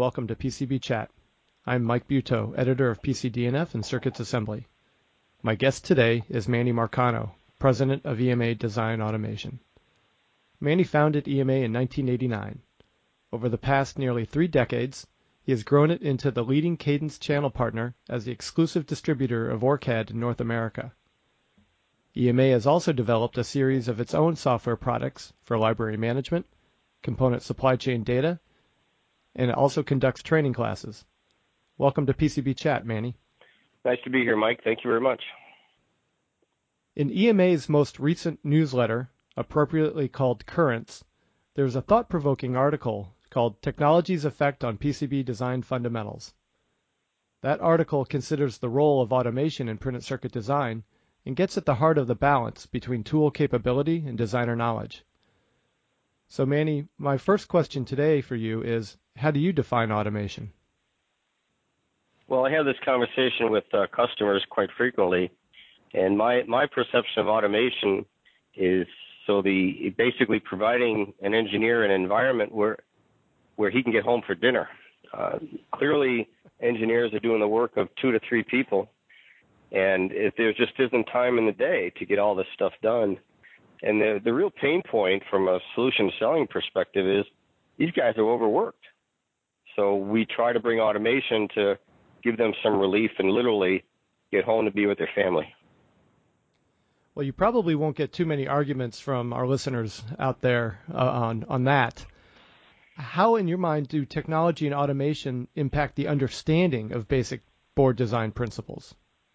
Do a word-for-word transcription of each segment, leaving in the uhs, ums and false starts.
welcome to P C B Chat. I'm Mike Buteau, editor of P C D N F and Circuits Assembly. My guest today is Manny Marcano, president of E M A Design Automation. Manny founded E M A in nineteen eighty-nine. Over the past nearly three decades, he has grown it into the leading Cadence channel partner as the exclusive distributor of OrCAD in North America. E M A has also developed a series of its own software products for library management, component supply chain data, and it also conducts training classes. Welcome to P C B Chat, Manny. Nice to be here, Mike. Thank you very much. In E M A's most recent newsletter, appropriately called Currents, there's a thought-provoking article called Technology's Effect on P C B Design Fundamentals. That article considers the role of automation in printed circuit design and gets at the heart of the balance between tool capability and designer knowledge. So Manny, my first question today for you is, how do you define automation? Well, I have this conversation with uh, customers quite frequently, and my, my perception of automation is so the basically providing an engineer an environment where where he can get home for dinner. Uh, clearly, engineers are doing the work of two to three people, and if there just isn't time in the day to get all this stuff done. And the, the real pain point from a solution selling perspective is these guys are overworked. So we try to bring automation to give them some relief and literally get home to be with their family. Well, you probably won't get too many arguments from our listeners out there uh, on, on that. How, in your mind, do technology and automation impact the understanding of basic board design principles?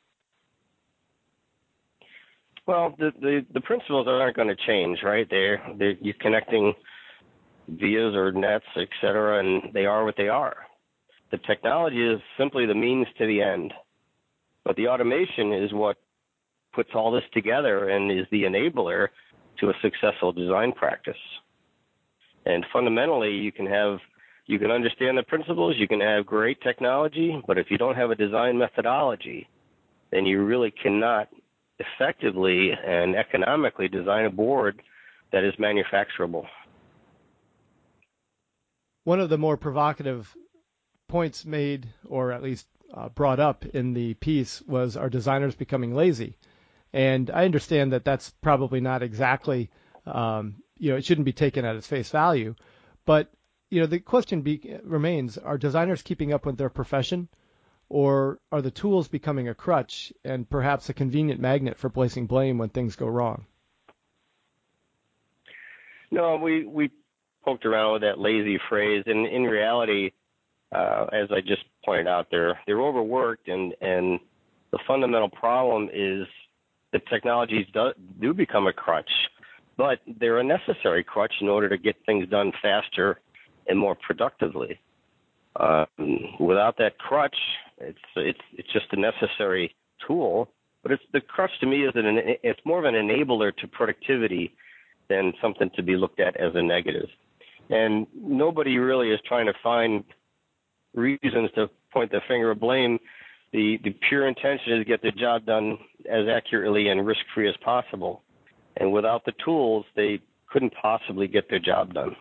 Well, the, the, the principles aren't going to change, right? They're, they're, you're connecting vias or nets, et cetera, and they are what they are. The technology is simply the means to the end. But the automation is what puts all this together and is the enabler to a successful design practice. And fundamentally, you can have, you can understand the principles, you can have great technology, but if you don't have a design methodology, then you really cannot effectively and economically design a board that is manufacturable. One of the more provocative points made, or at least uh, brought up in the piece, was our designers becoming lazy. And I understand that that's probably not exactly, um, you know, it shouldn't be taken at its face value. But, you know, the question be, remains, are designers keeping up with their profession? Or are the tools becoming a crutch and perhaps a convenient magnet for placing blame when things go wrong? No, we, we poked around with that lazy phrase. And in reality, uh, as I just pointed out, they're, they're overworked. And, and the fundamental problem is that technologies do, do become a crutch, but they're a necessary crutch in order to get things done faster and more productively. Um, without that crutch, it's it's it's just a necessary tool. But it's the crutch to me is an it's more of an enabler to productivity than something to be looked at as a negative. And nobody really is trying to find reasons to point the finger of blame. The the pure intention is to get the job done as accurately and risk-free as possible. And without the tools, they couldn't possibly get their job done.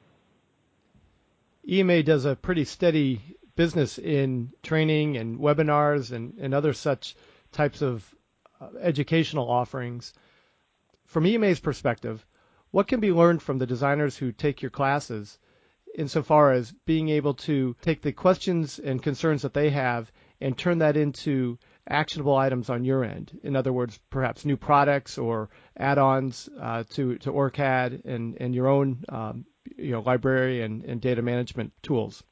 E M A does a pretty steady business in training and webinars and, and other such types of uh, educational offerings. From E M A's perspective, what can be learned from the designers who take your classes insofar as being able to take the questions and concerns that they have and turn that into actionable items on your end? In other words, perhaps new products or add-ons uh, to, to OrCAD and, and your own um, you know, library and, and data management tools.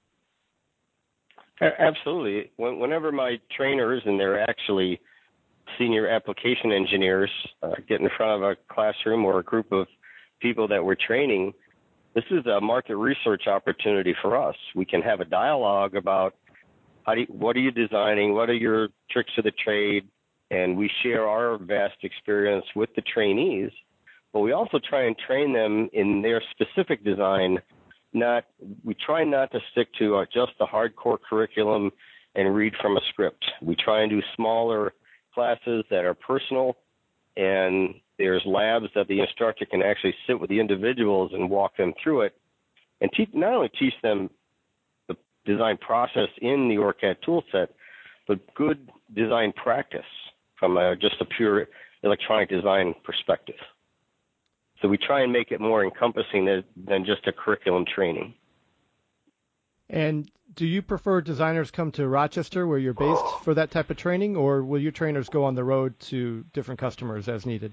Absolutely. Whenever my trainers, and they're actually senior application engineers, uh, get in front of a classroom or a group of people that we're training, this is a market research opportunity for us. We can have a dialogue about how do you, what are you designing, what are your tricks of the trade, and we share our vast experience with the trainees. But we also try and train them in their specific design. Not, we try not to stick to uh, just the hardcore curriculum and read from a script. We try and do smaller classes that are personal, and there's labs that the instructor can actually sit with the individuals and walk them through it, and teach, not only teach them the design process in the OrCAD toolset, but good design practice from a, just a pure electronic design perspective. So we try and make it more encompassing than, than just a curriculum training. And do you prefer designers come to Rochester where you're based for that type of training, or will your trainers go on the road to different customers as needed?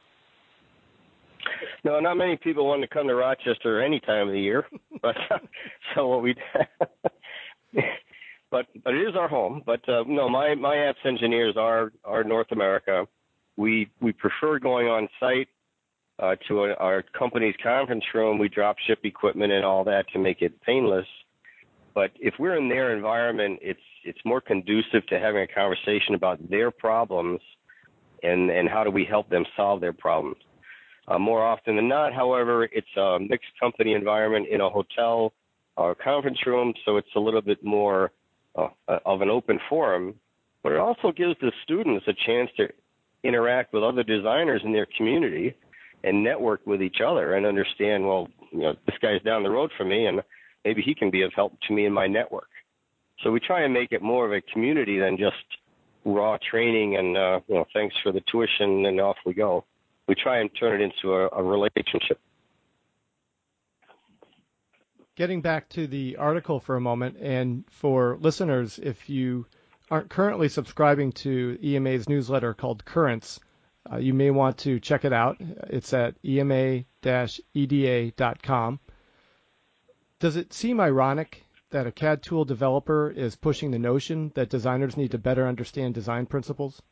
No, not many people want to come to Rochester any time of the year, but so what we, but but it is our home. But uh, no, my my apps engineers are are North America. We we prefer going on site uh, to a, our company's conference room. We drop ship equipment and all that to make it painless. But if we're in their environment, it's it's more conducive to having a conversation about their problems and and how do we help them solve their problems. Uh, more often than not, however, it's a mixed company environment in a hotel or conference room, so it's a little bit more uh, of an open forum. But it also gives the students a chance to interact with other designers in their community and network with each other and understand, well, you know, this guy's down the road from me, and maybe he can be of help to me in my network. So we try and make it more of a community than just raw training and, uh, you know, thanks for the tuition and off we go. We try and turn it into a, a relationship. Getting back to the article for a moment, and for listeners, if you aren't currently subscribing to E M A's newsletter called Currents, uh, you may want to check it out. It's at E M A E D A dot com. Does it seem ironic that a C A D tool developer is pushing the notion that designers need to better understand design principles?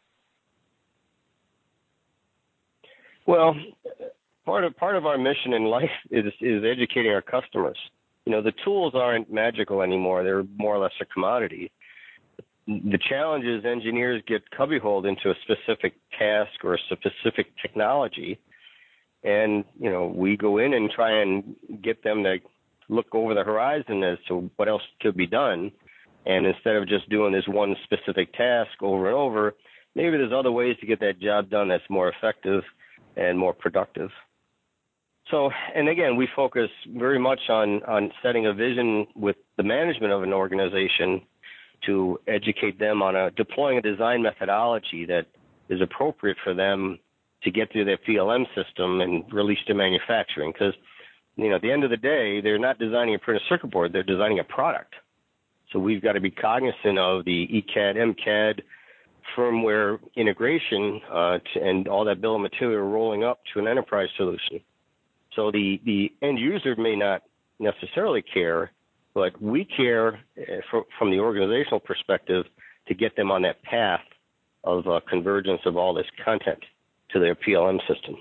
Well, part of part of our mission in life is is educating our customers. You know, the tools aren't magical anymore; they're more or less a commodity. The challenge is engineers get cubbyholed into a specific task or a specific technology, and you know, we go in and try and get them to look over the horizon as to what else could be done. And instead of just doing this one specific task over and over, maybe there's other ways to get that job done that's more effective and more productive. So, and again, we focus very much on, on setting a vision with the management of an organization to educate them on a, deploying a design methodology that is appropriate for them to get through their P L M system and release to manufacturing. Because, you know, at the end of the day, they're not designing a printed circuit board, they're designing a product. So we've got to be cognizant of the E C A D, M C A D, firmware integration uh, to, and all that bill of material rolling up to an enterprise solution. So the, the end user may not necessarily care, but we care uh, for, from the organizational perspective to get them on that path of uh, convergence of all this content to their P L M system.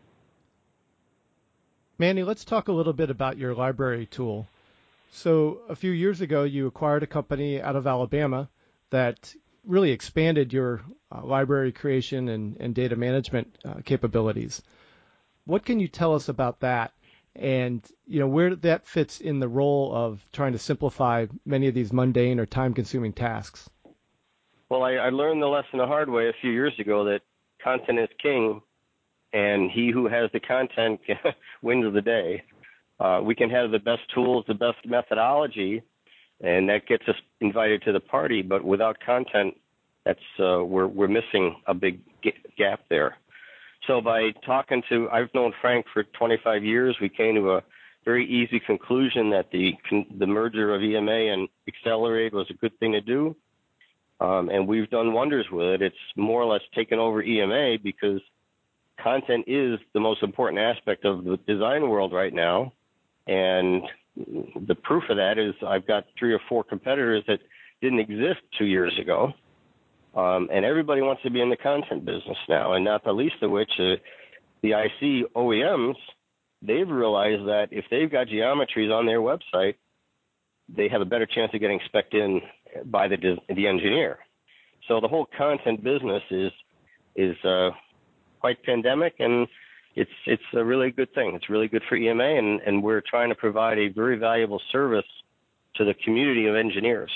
Manny, let's talk a little bit about your library tool. So a few years ago, you acquired a company out of Alabama that really expanded your uh, library creation and, and data management uh, capabilities. What can you tell us about that, and you know where that fits in the role of trying to simplify many of these mundane or time-consuming tasks? Well, I, I learned the lesson the hard way a few years ago that content is king, and he who has the content wins the day. Uh, we can have the best tools, the best methodology, and that gets us invited to the party. But without content, that's uh, we're we're missing a big gap there. So by talking to, I've known Frank for twenty-five years. We came to a very easy conclusion that the the merger of E M A and Accelerate was a good thing to do, um, and we've done wonders with it. It's more or less taken over E M A because content is the most important aspect of the design world right now, and the proof of that is I've got three or four competitors that didn't exist two years ago, um, and everybody wants to be in the content business now, and not the least of which uh, the I C O E Ms, they've realized that if they've got geometries on their website, they have a better chance of getting spec'd in by the the engineer. So the whole content business is is uh, quite pandemic, and it's it's a really good thing. It's really good for E M A, and, and we're trying to provide a very valuable service to the community of engineers.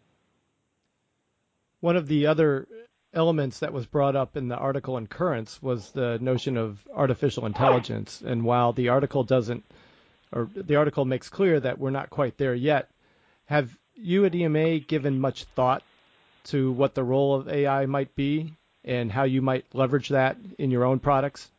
One of the other elements that was brought up in the article in Currents was the notion of artificial intelligence. And while the article doesn't, or the article makes clear that we're not quite there yet, Have you at E M A given much thought to what the role of A I might be and how you might leverage that in your own products?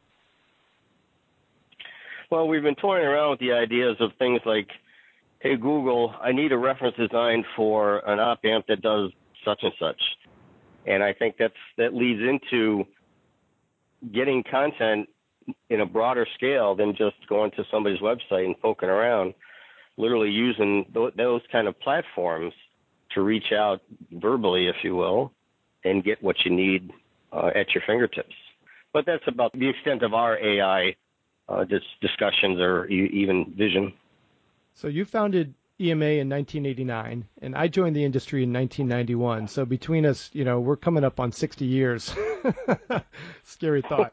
Well, we've been toying around with the ideas of things like, hey, Google, I need a reference design for an op amp that does such and such. And I think that's that leads into getting content in a broader scale than just going to somebody's website and poking around, literally using th- those kind of platforms to reach out verbally, if you will, and get what you need uh, at your fingertips. But that's about the extent of our A I uh, dis- discussions or e- even vision. So you founded E M A in nineteen eighty-nine, and I joined the industry in nineteen ninety-one. So between us, you know, we're coming up on sixty years. Scary thought.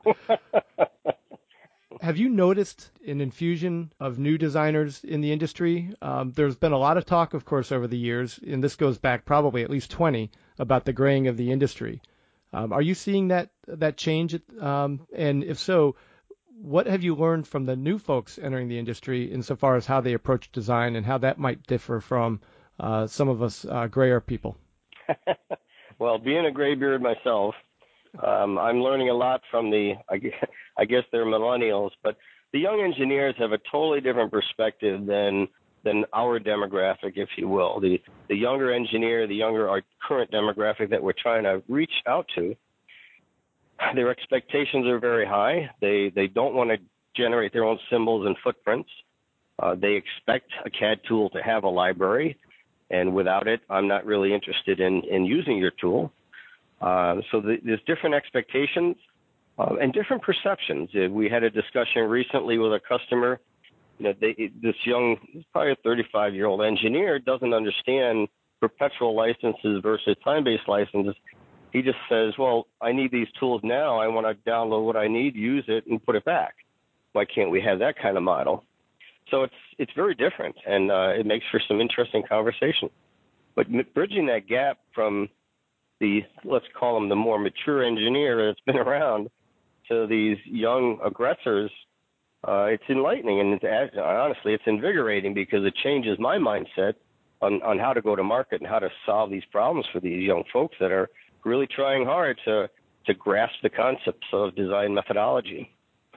Have you noticed an infusion of new designers in the industry? Um, there's been a lot of talk, of course, over the years, and this goes back probably at least twenty, about the graying of the industry. Um, are you seeing that that change? Um, and if so, what have you learned from the new folks entering the industry insofar as how they approach design and how that might differ from uh, some of us uh, grayer people? Well, being a graybeard myself, um, I'm learning a lot from the, I guess, I guess they're millennials, but the young engineers have a totally different perspective than than our demographic, if you will. The the younger engineer, the younger our current demographic that we're trying to reach out to, their expectations are very high. They they don't want to generate their own symbols and footprints. Uh, they expect a C A D tool to have a library, and without it, I'm not really interested in, in using your tool. Uh, so the, there's different expectations uh, and different perceptions. Uh, we had a discussion recently with a customer. You know, they, this young, probably a thirty-five-year-old engineer doesn't understand perpetual licenses versus time-based licenses. He just says, well, I need these tools now. I want to download what I need, use it, and put it back. Why can't we have that kind of model? So it's it's very different, and uh, it makes for some interesting conversation. But bridging that gap from the, let's call them the more mature engineer that's been around to these young aggressors, uh, it's enlightening, and it's, honestly, it's invigorating because it changes my mindset on, on how to go to market and how to solve these problems for these young folks that are really trying hard to, to grasp the concepts of design methodology.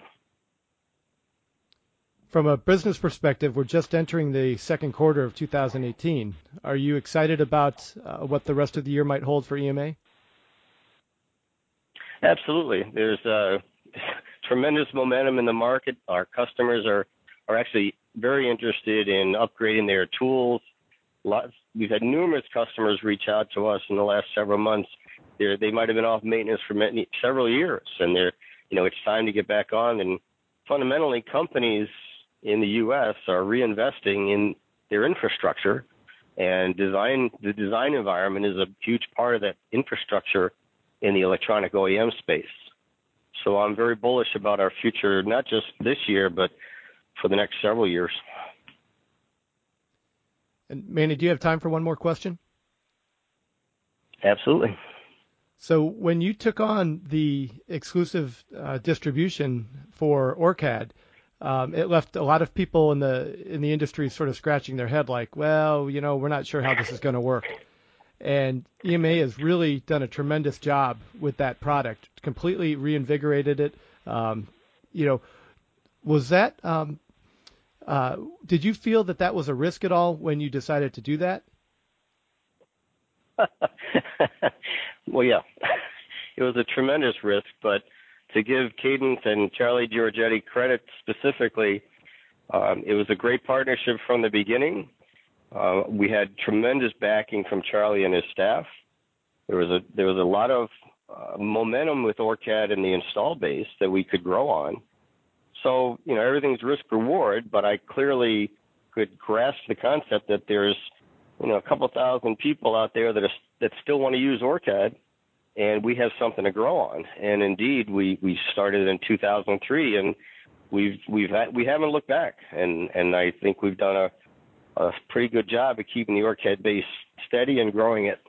From a business perspective, we're just entering the second quarter of two thousand eighteen. Are you excited about uh, what the rest of the year might hold for E M A? Absolutely. There's uh, tremendous momentum in the market. Our customers are, are actually very interested in upgrading their tools. Lots, we've had numerous customers reach out to us in the last several months. They're, they might have been off maintenance for many, several years, and they're, you know, it's time to get back on. And fundamentally, companies in the U S are reinvesting in their infrastructure, and design. The design environment is a huge part of that infrastructure in the electronic O E M space. So I'm very bullish about our future, not just this year, but for the next several years. And Manny, do you have time for one more question? Absolutely. So when you took on the exclusive uh, distribution for OrCAD, um, it left a lot of people in the in the industry sort of scratching their head like, well, you know, we're not sure how this is going to work. And E M A has really done a tremendous job with that product, completely reinvigorated it. Um, you know, was that, um, uh, did you feel that that was a risk at all when you decided to do that? Well, yeah, it was a tremendous risk, but to give Cadence and Charlie Giorgetti credit specifically, um, it was a great partnership from the beginning. Uh, we had tremendous backing from Charlie and his staff. There was a there was a lot of uh, momentum with OrCAD and the install base that we could grow on. So, you know, everything's risk reward, but I clearly could grasp the concept that there's, you know, a couple thousand people out there that are, that still want to use OrCAD, and we have something to grow on. And indeed, we, we started in two thousand three, and we've we've had, we haven't looked back. And and I think we've done a a pretty good job of keeping the OrCAD base steady and growing it.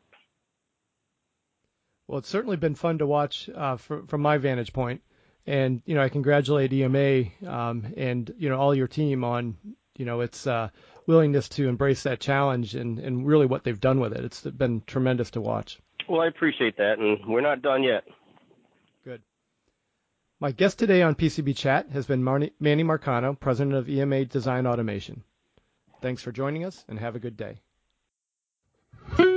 Well, it's certainly been fun to watch uh, for, from my vantage point. And, you know, I congratulate E M A um, and, you know, all your team on, you know, its uh, willingness to embrace that challenge and, and really what they've done with it. It's been tremendous to watch. Well, I appreciate that, and we're not done yet. Good. My guest today on P C B Chat has been Manny Marcano, president of E M A Design Automation. Thanks for joining us, and have a good day.